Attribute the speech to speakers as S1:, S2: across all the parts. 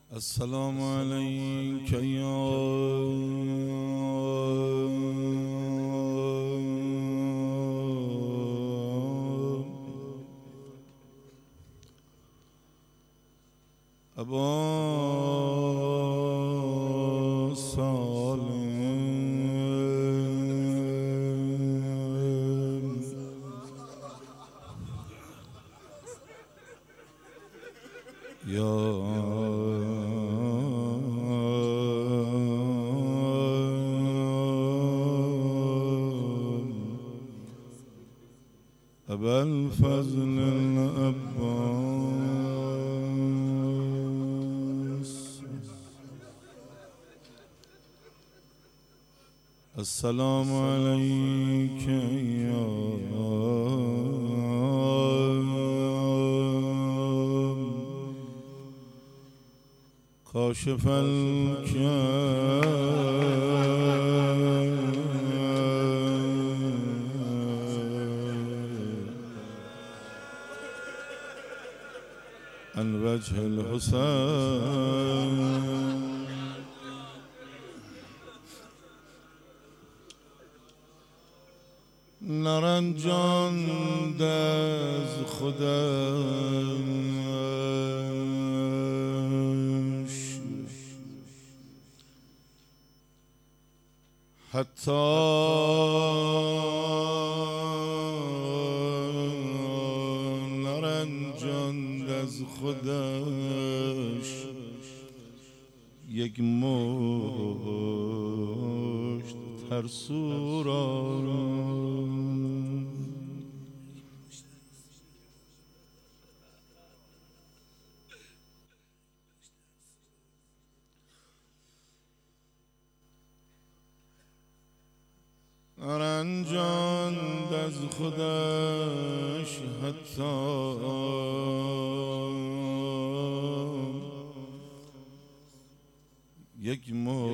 S1: السلام عليك يا أبا سالم يا أبا الفضل العباس السلام عليك يا كاشف عن وجه الحسين نرنجاند از خودش حتی نرنجاند از خودش یک مشت ترسو را نرنجاند از خودش حتی یک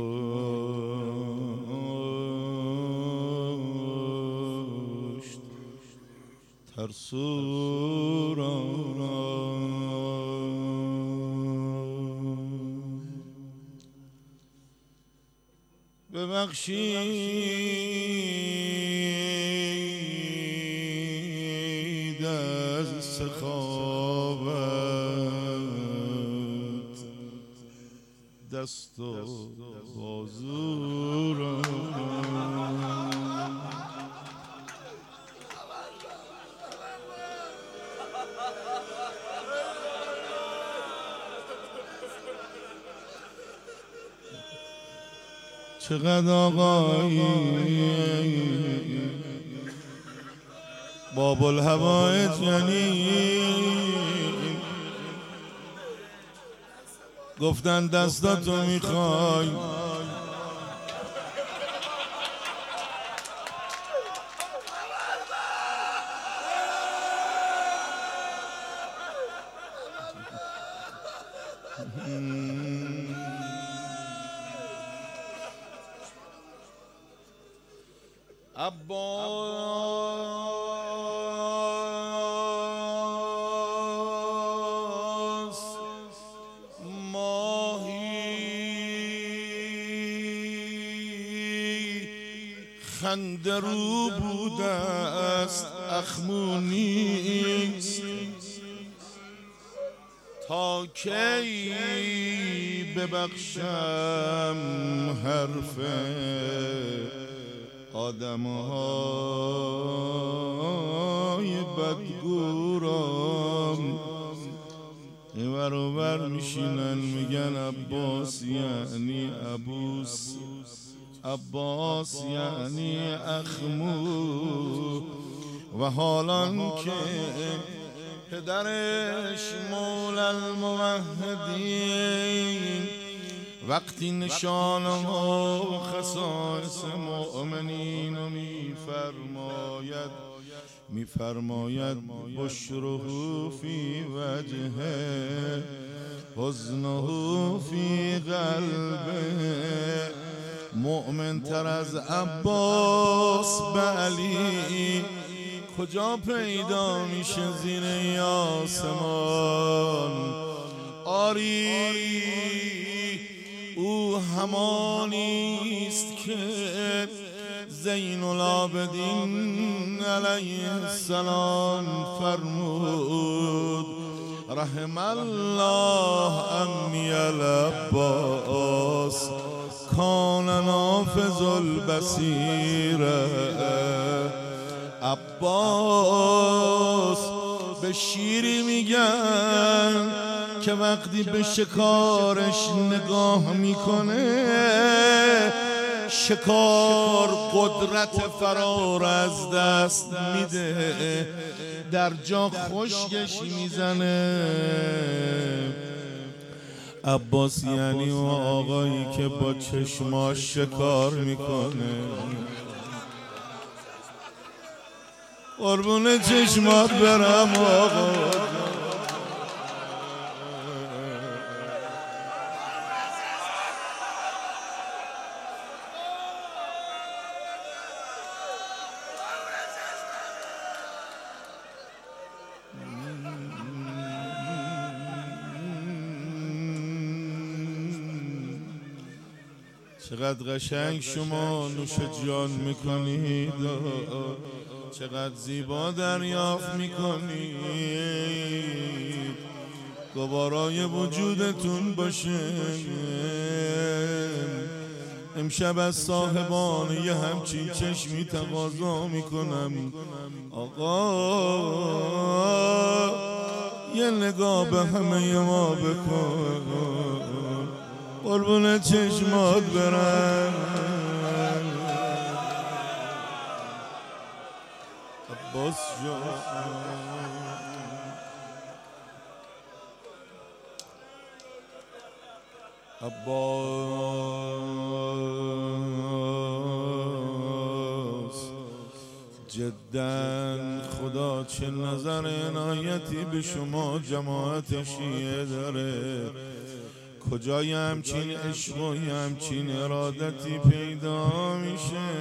S1: مشت ترسو را ببخشید از سخاوت دست و بازو را چقدر آقایی باب الهوایت یعنی گفتن دستاتو میخوای عباس ماهی خنده رو بوده است اخمونیست تا کی ببخشم حرف آدم‌های بدگورام اینور اونور میشینن میگن عباس یعنی عبوس، عباس یعنی اخمو، و حالان که پدرش مولا الموحدین وقتی نشانه ها و خصائص مؤمنین رو میفرماید بشره فی وجهه حزنه فی قلبه. مؤمن تر از عباس به علی کجا پیدا میشه زیر آسمان؟ آری او همانیست که زین العابدین علیه السلام فرمود رحم الله عمی العباس کان نافذ البصیر. عباس به شیری میگن که وقتی به شکارش نگاه میکنه شکار قدرت فرار از دست میده، در جا خشکش میزنه. عباس یعنی اون آقایی که با چشماش شکار میکنه. قربون چشمات برم آقا. چقدر قشنگ شما نوش جان میکنید، چقدر زیبا دریافت میکنید. گوارای وجودتون باشه. امشب از صاحبان یه همچین چشمی تقاضا میکنم آقا یه نگاه به همه ما بکن، قربون چشمات برم. عباس جان عباس جداً خدا چه نظر عنایتی به شما جماعت شیعه داره. کجای همچین عشق و همچین ارادتی پیدا میشه؟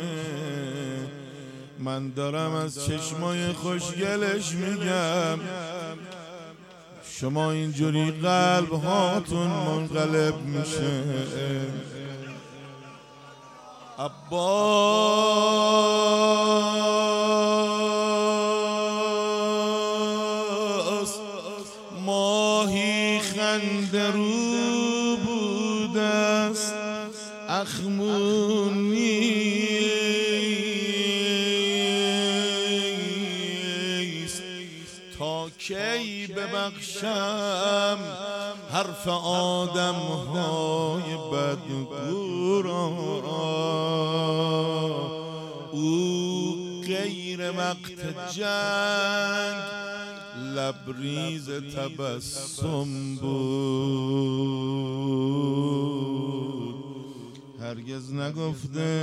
S1: من دارم از چشمای خوشگلش میگم، شما اینجوری قلب هاتون منقلب میشه. عباس ماهی خندرو بود است اخمون نیست، تا کی ببخشم حرف آدم های بدگو را. او غیر وقت جنگ لبریز تبسم بود، هرگز نگفته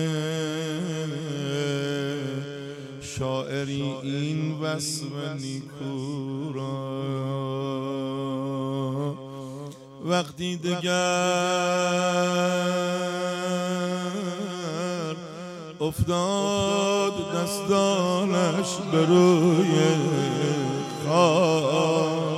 S1: شاعری این وصف نیکو را. وقتی دگر افتاد دستانش به روی خاک،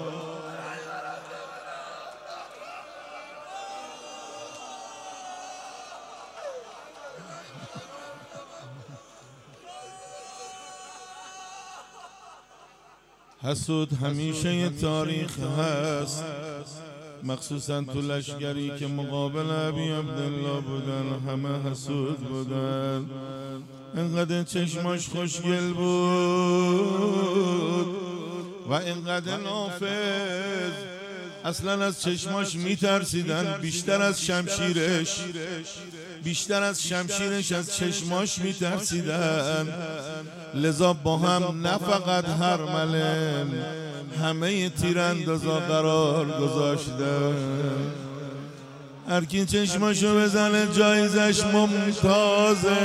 S1: حسود همیشه یه تاریخ هست، مخصوصا تو لشگری که مقابل ابی عبدالله بودن همه حسود بودن. اینقدر چشماش خوشگل بود و اینقدر نافذ، اصلا از چشماش میترسیدن بیشتر از شمشیرش از چشماش میترسیدن. لذا با هم نه فقط هرمله همه تیراندازا قرار گذاشتن. هر کی چشماشو بزنه جایزش ممتازه.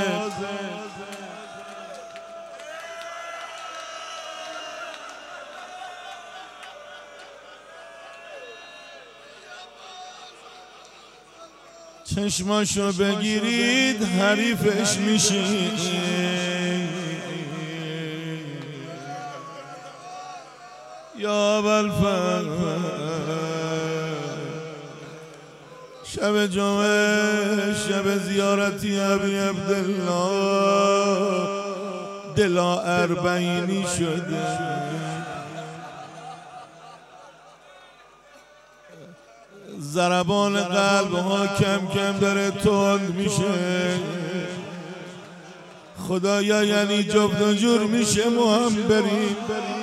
S1: چشماشو بگیرید حریفش میشید. یا ابوالفضل شب جمعه شب زیارتی ابی عبدالله دلا اربعینی شده، ضربان قلب ها کم کم داره تند میشه. خدایا یعنی جفت و جور میشه ما هم بریم.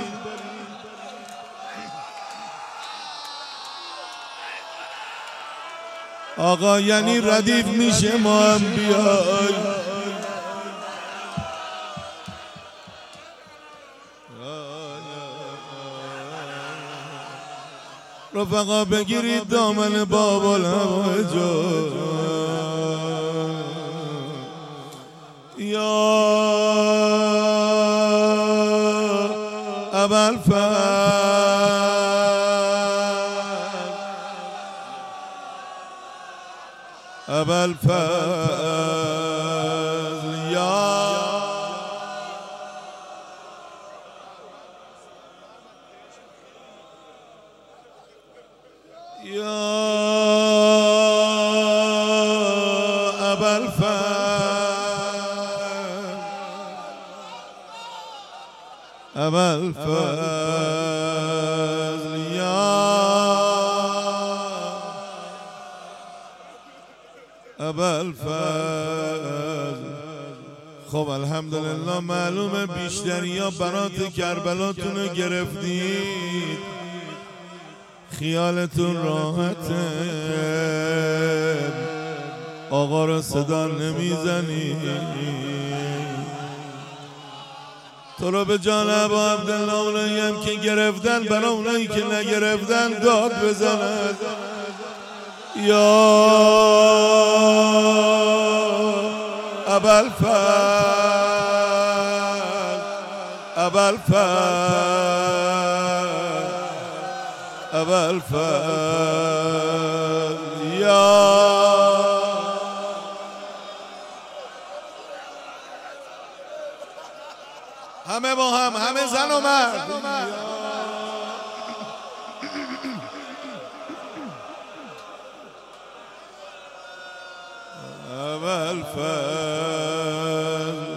S1: آقا یعنی ردیف میشه ما هم بیای. رفقا بگیرید دامن بابا الهوجو یا ابوالفضل یا ابوالفضل یا ابوالفضل. خب الحمدلله معلومه بیشتری ها برات کربلاتون رو گرفتید، خیالتون راحته، آقا رو صدا نمیزنید. تو رو به جان ابا عبدالله اونایی هم که گرفتن برای اونایی که نگرفتن داد بزنن. یا ابوالفضل ابوالفضل یا همه با هم، همه زن و مرد. ابوالفضل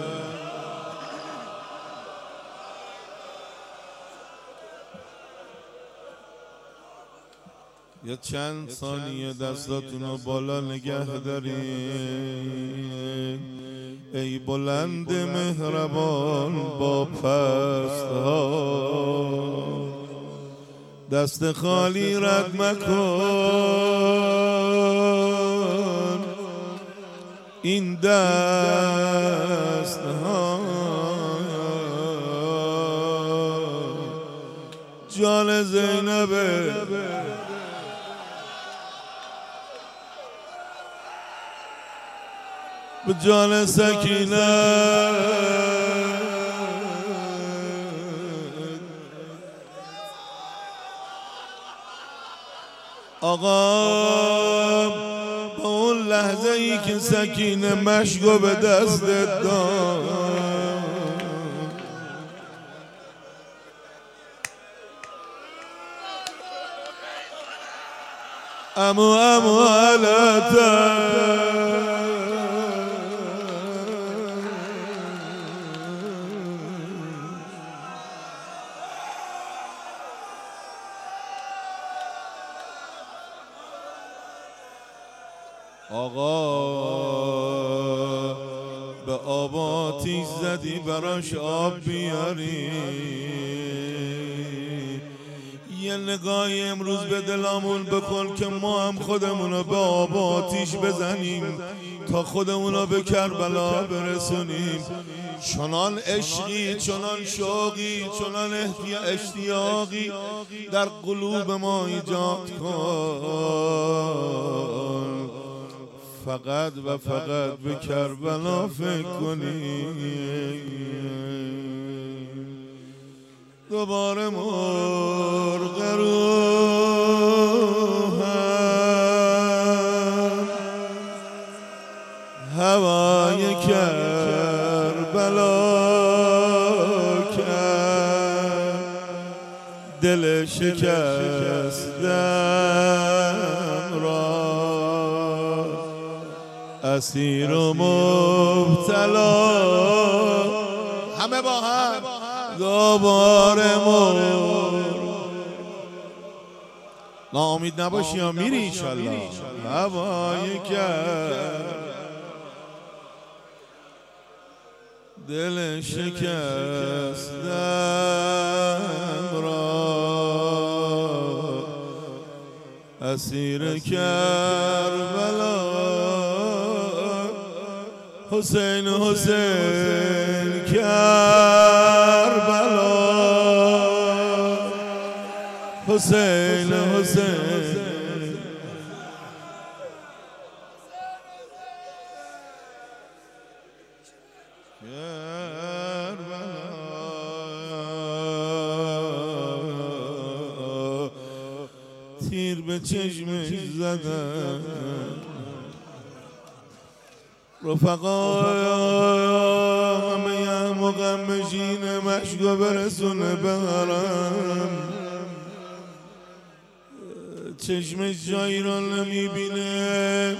S1: یا چند ثانیه دستاتون رو بالا نگه دارین. ای بلند مهربان با پست ها، دست خالی رد مکن این دست ها. جان زینبه به جان سکینه آقا، با اون لحظه ای که سکینه مشکو به دستت داد، امو علتا آقا به آب آتیش زدی براش آب بیاری. یه نگاهی امروز به دلامون بکن که ما هم خودمونو به آب آتیش بزنیم تا خودمونو به کربلا برسونیم. چنان عشقی، چنان شوقی، چنان اشتیاقی در قلوب ما ایجاد کن، فقط و فقط به کربلا فکر کنیم. دوباره مرغ روحم هوای کربلا کرد، دل شکستم را اسیر و مبتلا همه با هم دوباره ناامید نباشی یا میری انشالله هوای کرد دل شکستم را اسیر کربلا حسین حسین کربلا حسین حسین تیر به چشمش زدن رفقا همه هم و غمشین مشکو برسونه به حرم چشمش جایی را نمیبینه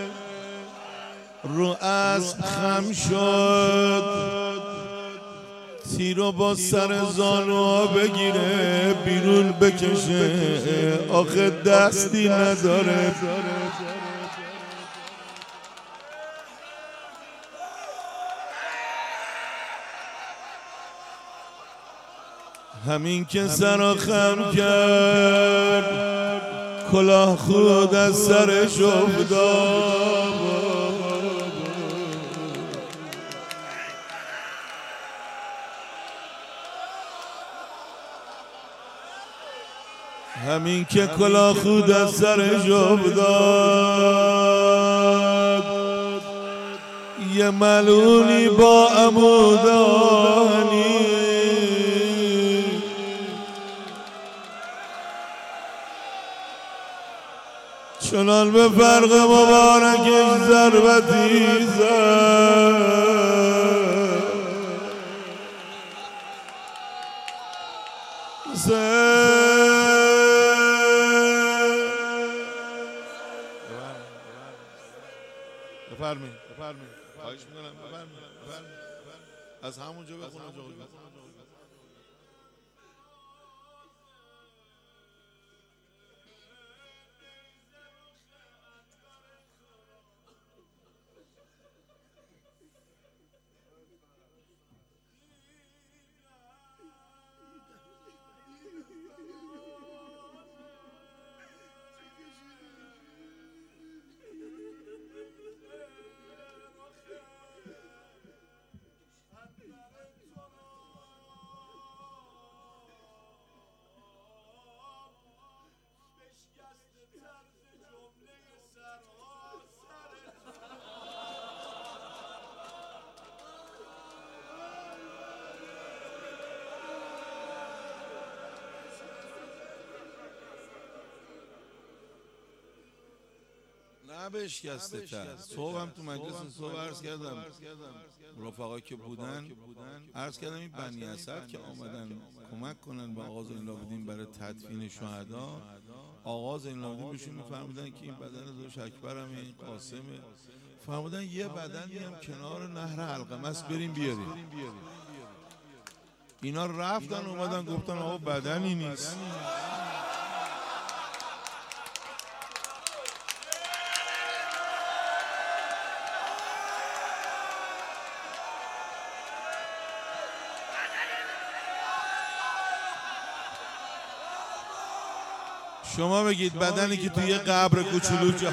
S1: رو اسب خم شد تیرو با سر زانوها بگیره بیرون بکشه آخه دستی نداره همین که سر خم کرد کلاه خود از سرش افتاد همین که کلاه خود از سرش افتاد یه ملونی با عمودانی چنان به فرق مبارکش ضربتی زد بفرمایید خواهش می‌کنم بفرمایید از همونجا بخونم نه بشکسته تر صبح هم تو مجلس صبح عرض کردم رفقا که بودن عرض کردم این بنی اسد که آمدن کمک کنن به آقا زین‌العابدین برای تدفین شهدا آقا زین‌العابدین بهشون میفرمودن که این بدن داداش اکبرم این قاسمه فرمودن یه بدنی هم کنار نهر علقمه است بریم بیاریم اینا رفتن اومدن گفتن آقا بدنی نیست شما بگید بدنی که توی قبر کوچولو جا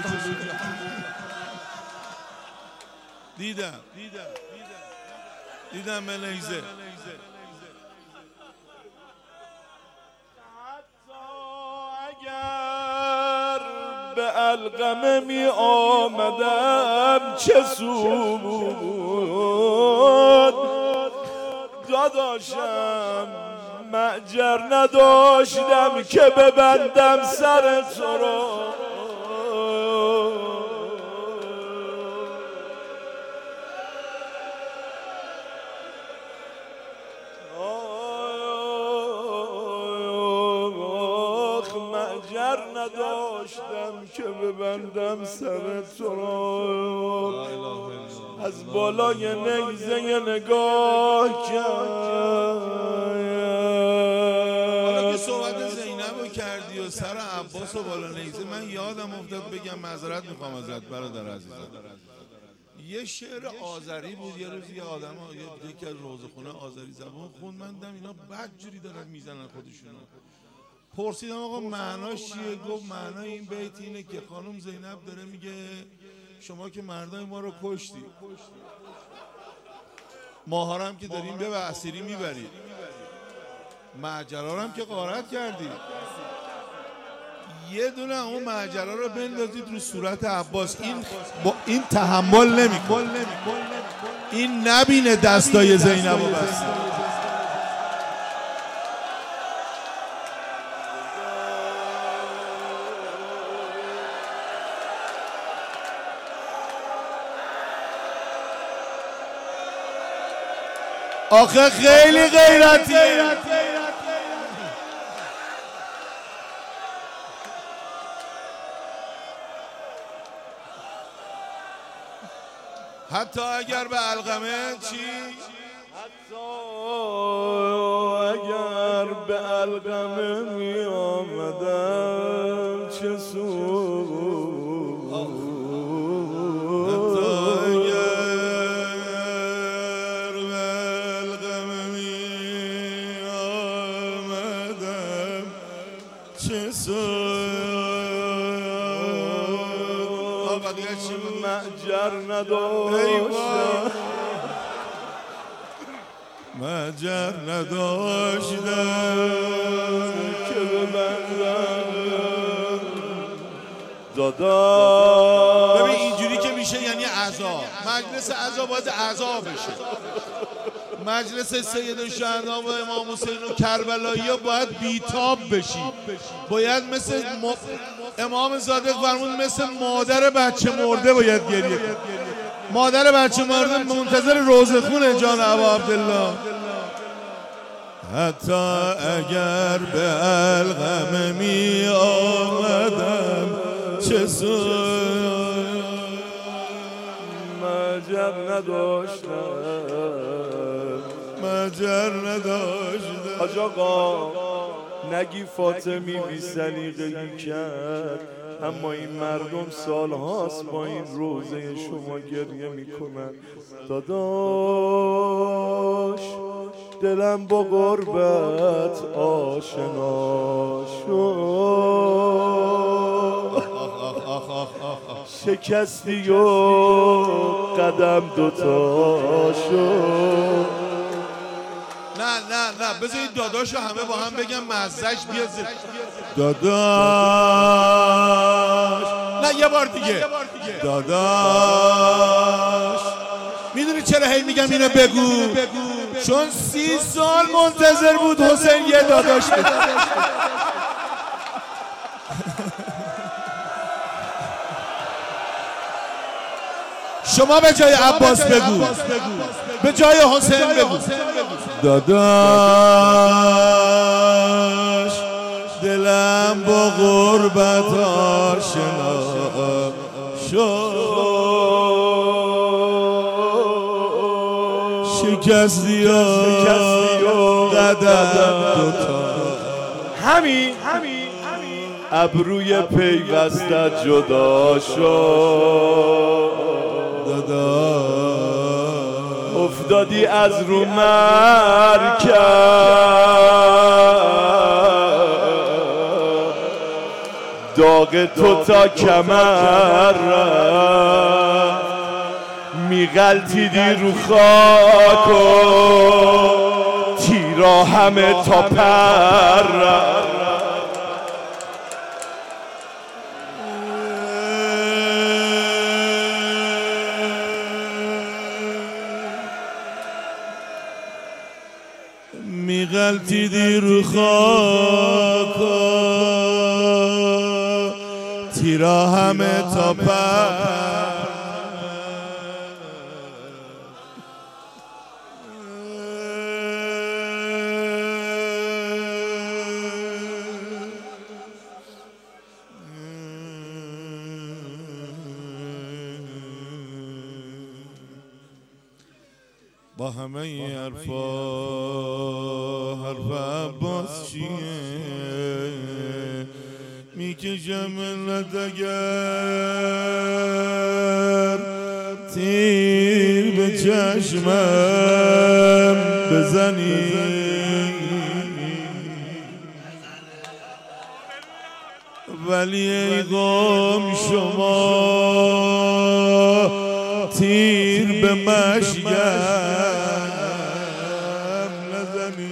S1: دیدم ملیزه اگر به علقمه می آمدم چه سود داداشم معجر نداشتم که ببندم سر تو را معجر نداشتم
S2: داشتم که ببندم سر تو را، از بالای نیزه نگاه کرد.
S1: حالا که صحبت زینب کردی و سر عباس و بالا نیزه، من یادم افتاد بگم، معذرت میخوام ازت برادر عزیزم. یه شعر آذری بود، یه روز یه آدم یکی از روزخونه آذری زبان خوند، من دیدم اینا بدجوری دارن میزنن خودشونو. پرسیدم آقا معناش چیه؟ گفت معنای این بیت اینه که خانم زینب داره میگه شما که مردای ما رو کشتی، ماها هم که داریم به اسیری میبرید، معجرا هم که غارت کردی، یه دونه اون معجرا رو بندازید رو صورت عباس، این تحمل نمیکنه، این نبینه دستای زینب رو بسته. آخه خیلی غیرتیه. حتی اگر به علقمه چی؟
S2: حتی اگر به علقمه می آمدم چه سود،
S1: حتی اگر به علقمه می آمدم چه سود.
S2: مأجر نداشتم،
S1: مأجر نداشتم
S2: که ببندم دادا.
S1: ببین اینجوری که میشه یعنی عزا، مجلس عزا باید عزا بشه. مجلس سید الشهدا و امام حسین و کربلایی ها باید بیتاب بشی، باید مثل امام صادق فرمود مثل مادر بچه مرده باید گریه کنی. مادر بچه مرده منتظر روزخونه جان ابا عبدالله. حتی اگر به علقمه می آمدم چه سود،
S2: مأجر نداشتم،
S1: مأجر نداشتم.
S2: حاج آقا نگی فاطمی بی سلیقگی کرد، اما این مردم سالهاست با این روزه شما گریه میکنن. داداش دلم با غربت آشنا شد، شکستی و قدم دوتا شد.
S1: نه بذارید داداشو همه با هم بگم مزهش بیاد. داداش، نه یه بار دیگه داداش. میدونی چرا هی میگم اینو بگو؟ چون 30 سال منتظر بود حسین یه داداش بده. شما به جای عباس بگو، به جای حسین بگو داداش دلم با غربت آشنا شد، شکستی و قدم دوتا.
S2: همین ابروی پیوستت جدا شد، افتادی از رو مرکب، داغ تو تا کمر میغلطیدی رو خاک و تیرا همه تا پر.
S1: میغلطیدی رو خاک تیرا همه تا پر. با همه این حرف عباس چیه میکشم ملت اگر تیر به چشمم بزنی ولی ای قوم شما تیر به مشیم نزنی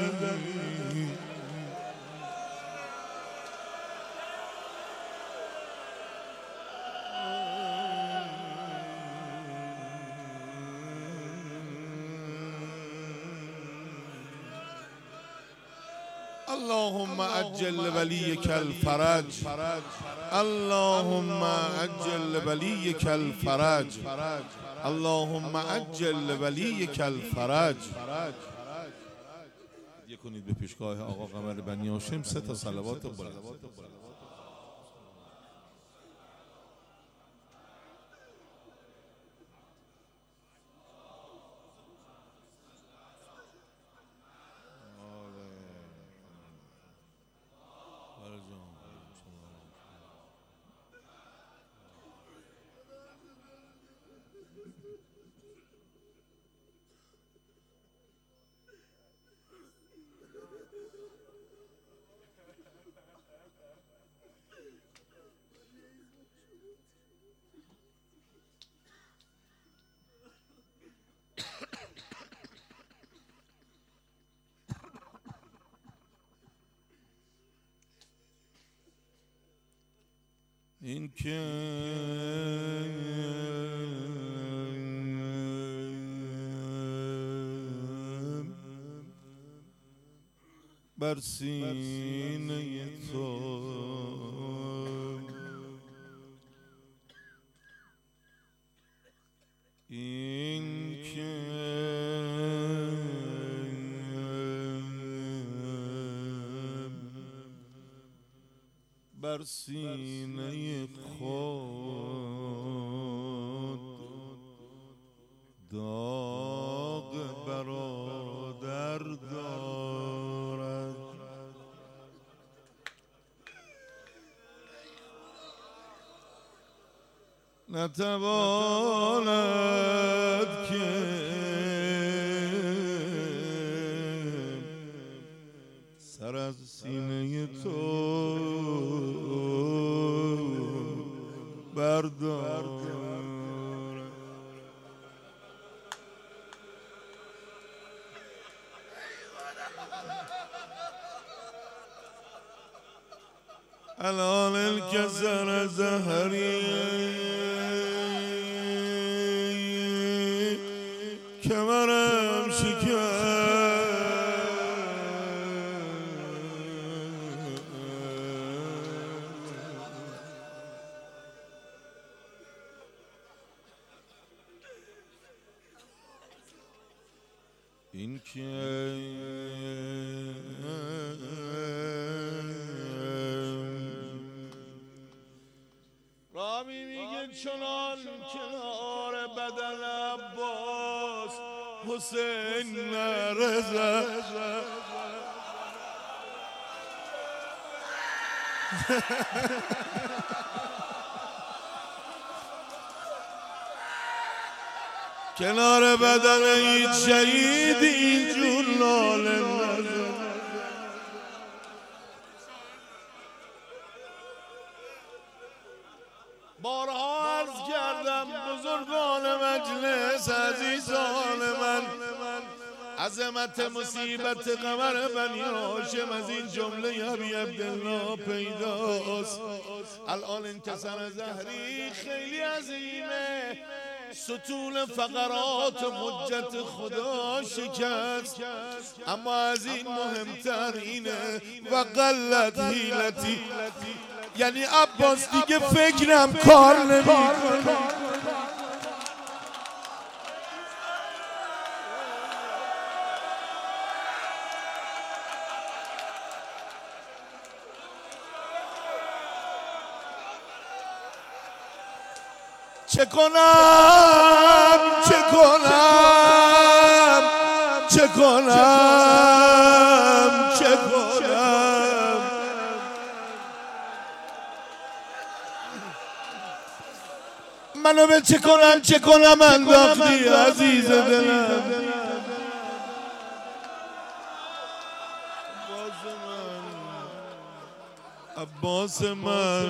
S1: اللهم عجل وليك الفرج اللهم عجل وليك الفرج اللهم عجل وليك الفرج. یه کنید به پیشگاه آقا قمر بنی هاشم 3 تا صلوات بلند. این که بر سینه تو این که بر سینه خود داغ برادر دارد نتواند که سر از سینه تو بردار الان الکسر زهری کمرم شکست این که رامی میگه چنان کنار بدن عباس حسین نرزد کنار بدن هیچ شهید اینجور لاله نزد بارها عرض کردم بزرگان مجلس عزیزان من عظمت مصیبت قمر بنی هاشم از این جمله ابی عبدالله پیداست. الان انکسر زهری خیلی عظیمه، ستون فقرات حجت خدا شکست، اما از این مهمتر اینه و قلت حیلتی، یعنی عباس دیگه فکرم کار نمیکنه. چه کنم منو به چه کنم انداختی عزیز دلم. عباس من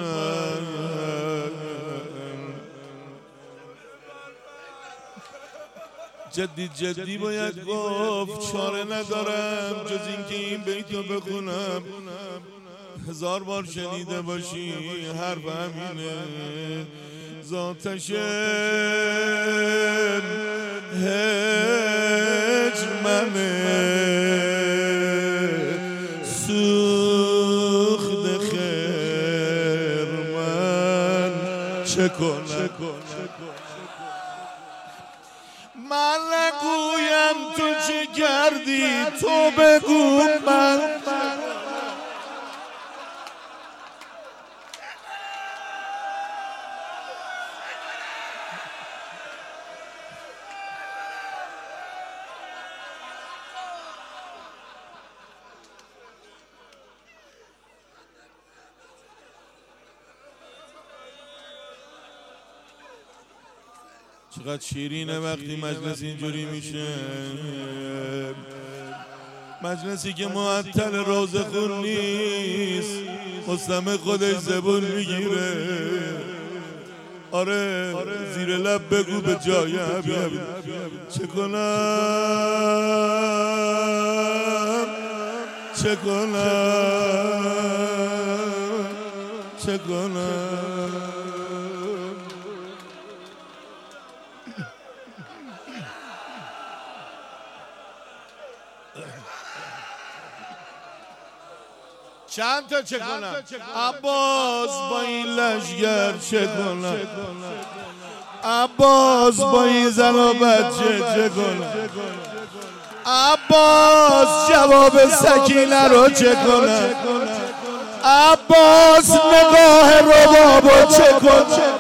S1: جدی باید گفت، چاره ندارم جز اینکه این بیتو بخونم. 1000 بار شنیده باشی حرف همینه. ذاتشم هجر منه، سوخت خیر من چه کنم. من نگویم تو چه کردی، تو بگو من. چقدر شیرینه وقتی مجلس اینجوری میشه، مجلسی که معطل روزه خون نیست، مستمع خودش زبون میگیره. آره زیر لب بگو به جای حبیب چه کنم، چه کنم، چه کنم. چند تا چه کنم عباس با این لشگر، چه کنم عباس با این زن و بچه، چه کنم عباس جواب سکینه رو چه کنم، عباس نگاه ربابو چه کنم.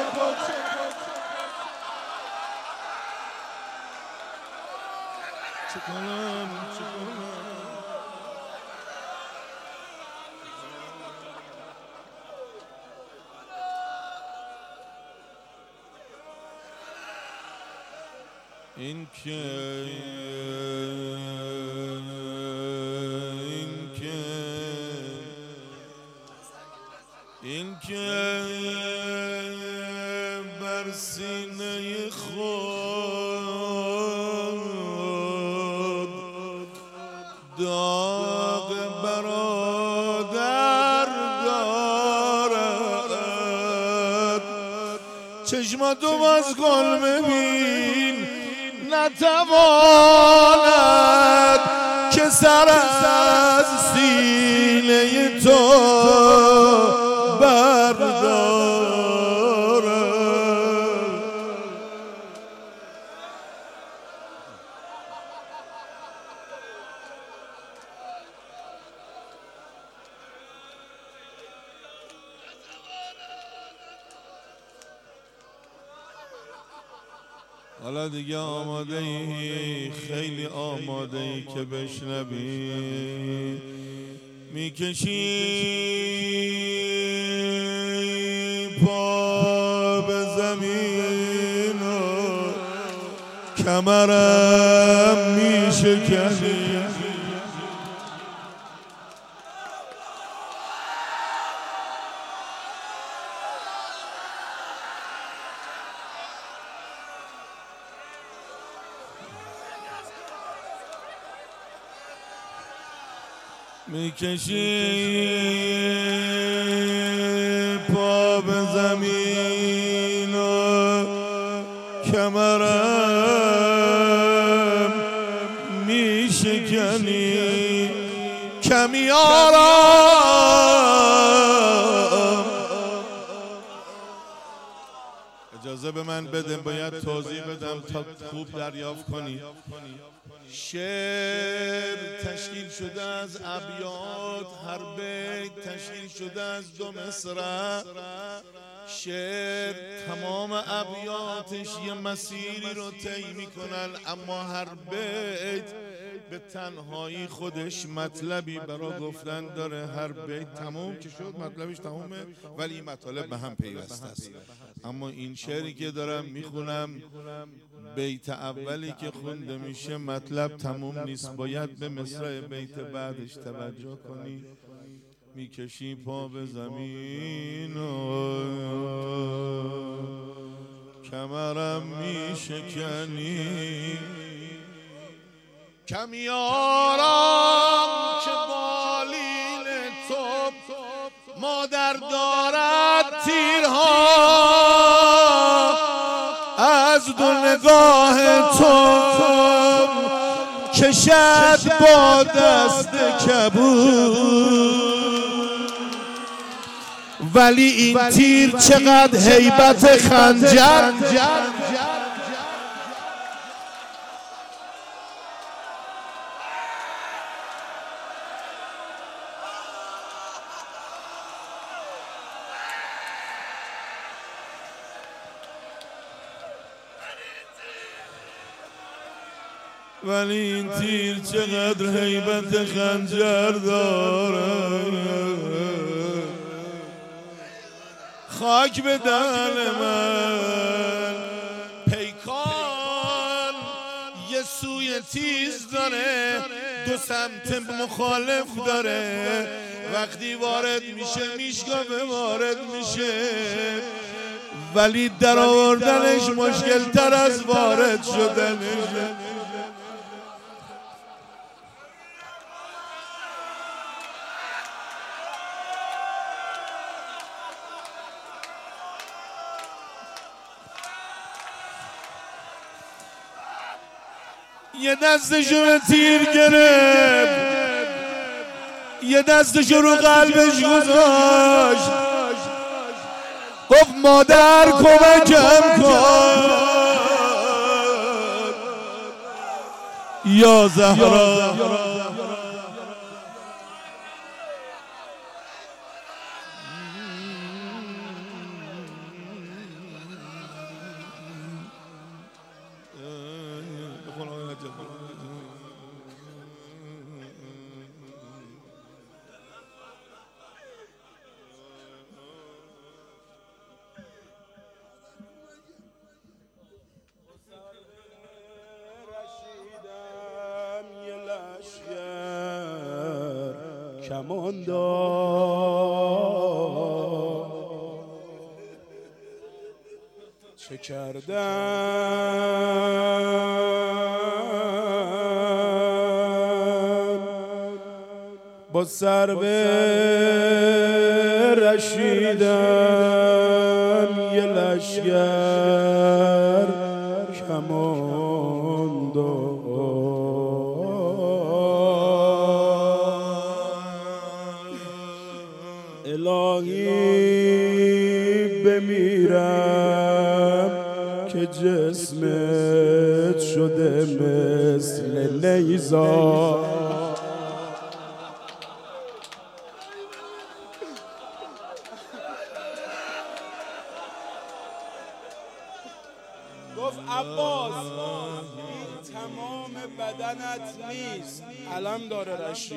S1: این که بر سینه خود داغ برادر دارد، چشماتو باز کن ببین نتواند که سر از سینه تو بردارد. حالا دیگه آماده ای، خیلی آماده ای که بشنوی. میکشی پا به زمین و کمرم میشکنی، میکشی پا به زمین و کمرم میشکنی، کمی آرام. اجازه به من بده، باید توضیح بدم تا خوب دریافت کنی. شعر تشکیل شده از ابیات، هر بیت تشکیل شده از 2 مصرع. شعر تمام ابیاتش یه مسیری رو طی میکنن، اما هر بیت به تنهایی خودش مطلبی برای گفتن داره. هر بیت تموم که شد مطلبش تمومه، ولی این مطالب به هم پیوسته است. اما این شعری که دارم میخونم، بیت اولی که خونده میشه مطلب تموم نیست، باید به مصرع بیت بعدش توجه کنی. میکشی پا به زمین و کمرم میشکنی، کمی آرام که بالین تو مادر دارد تیرها، از دو نگاه تو کشد با دست کبود. ولی این تیر چقدر هیبت خنجر، ولی این تیر چقدر هیبت خنجر داره. خاک به دهن من، پیکان یه سوی تیز داره، دو سمت مخالف داره. وقتی وارد میشه میشکافه وارد میشه، ولی در آوردنش مشکل تر از وارد شدنش. یه دستشو به تیر گرفت، یه دستشو رو قلبش گذاشت، گفت مادر کمکم کن یا زهرا.
S2: چه کردم با سر به رشیدم، یه لشگر کمان داد. الهی بمیرم که جسمت شده مثل نیزار. گفت عباس این تمام بدنت نیست، علم داره رشید.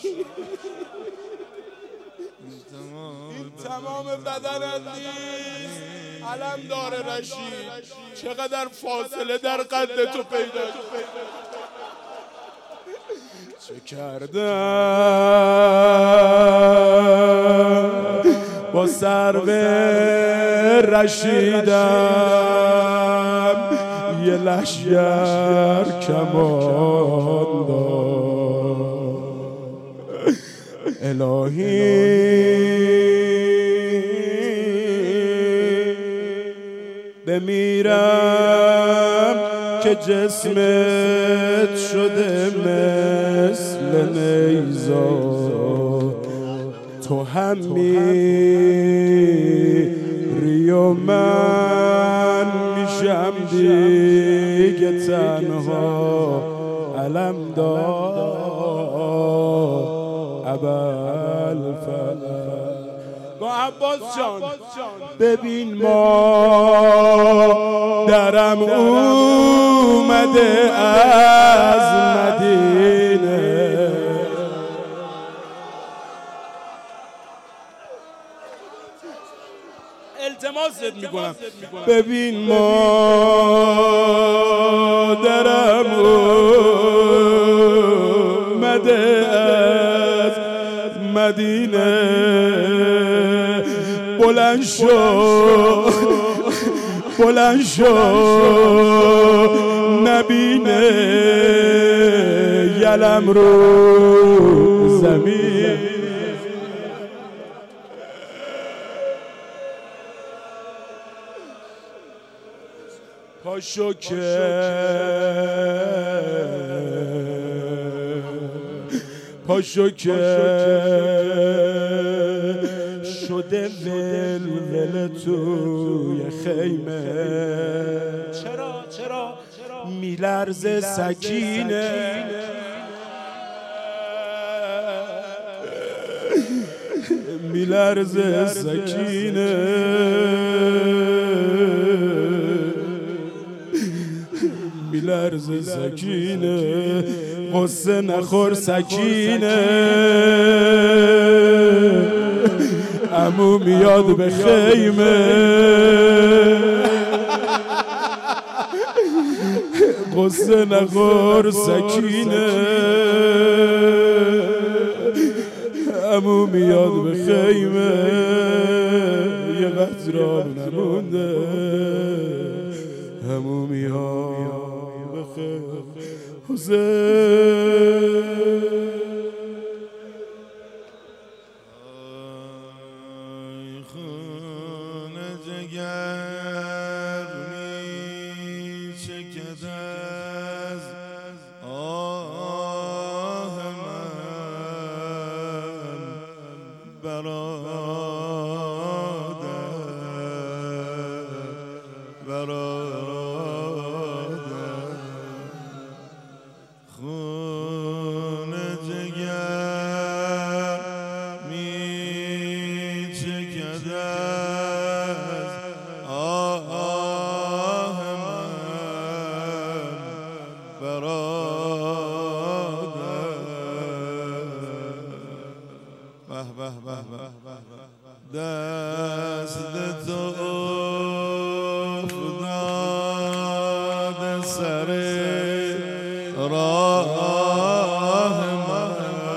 S2: این تمام بدنت نیست، علم داره رشید. چقدر فاصله در قد تو پیدا شد. چه کردم با سر به رشیدم، یه لشگر کمان داد. الهی بمیرم که جسمت شده مثل نیزار. تو هم میری و من میشم دیگه تنها، علم دار ابوالفضل. عباس جان ببین ما درم اومده از مدینه،
S3: التماست میکنم.
S2: ببین مادرم اومده از مدینه، بلند شو نبینه یلم رو زمین. پاشو که شده ولول توی خیمه، چرا میلرزه سکینه، میلرزه سکینه، میلرزه سکینه، قصه نخور سکینه، عمو میاد به خیمه، قصه نخور سکینه، عمو میاد به خیمه، یه قطره نمونده، عمو میاد به خیمه.
S1: خون جگر می چکد از آه من برادر، خون جگر می چکد از آه من برادر. به به به به دست تو افتاد سر راه من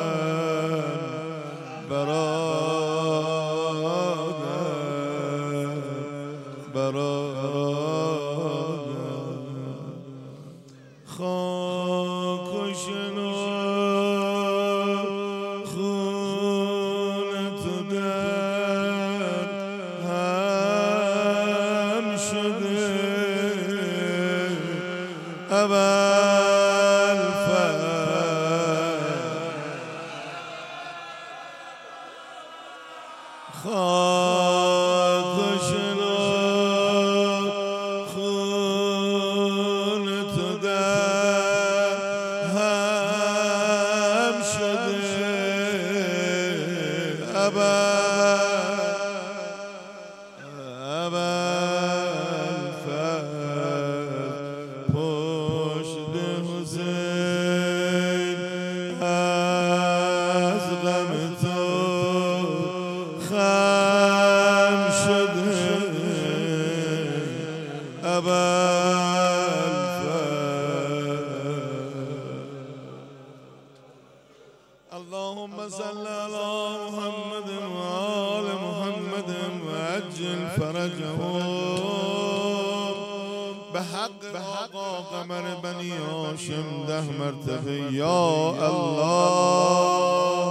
S1: برادر، خاک و شنا خون تو در هم شده، اول خاک و شنا خون تو در هم شده، اول پشت حسین از غم تو خم شده، اللهم صل على محمد وآل محمد وعجل فرجهم بحق آقا قمر بنی هاشم 10 مرتبه یا الله.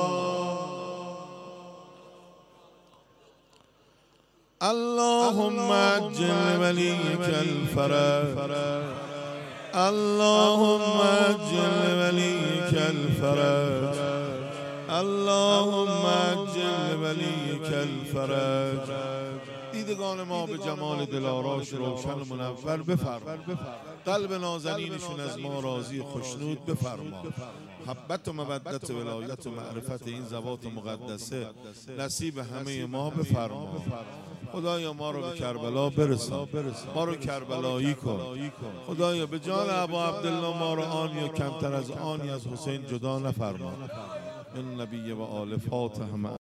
S1: اللهم عجل وليك الفرج، اللهم عجل وليك الفرج، اللهم عجل وليك الفرج. دیدگان ما به جمال دلاراش روشن و منور بفرما، قلب نازنینشون از ما راضی خوشنود بفرما، محبت و مودت و ولایت و معرفت این ذوات مقدسه نصیب همه ما بفرما. خدایا ما رو به کربلا برسان، ما رو کربلایی کن. خدایا به جان ابا عبدالله ما رو آن یا کمتر از آنی از حسین جدا نفرما. النبی و آل فاتح.